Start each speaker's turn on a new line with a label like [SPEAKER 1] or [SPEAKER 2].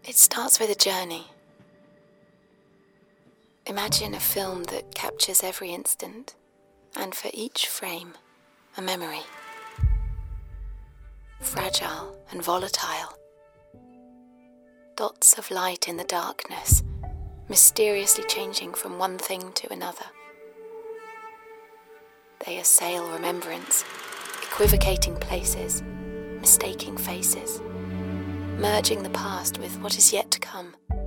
[SPEAKER 1] It starts with a journey. Imagine a film that captures every instant, and for each frame, a memory. Fragile and volatile. Dots of light in the darkness, mysteriously changing from one thing to another. They assail remembrance, equivocating places, mistaking faces, merging the past with what is yet to come.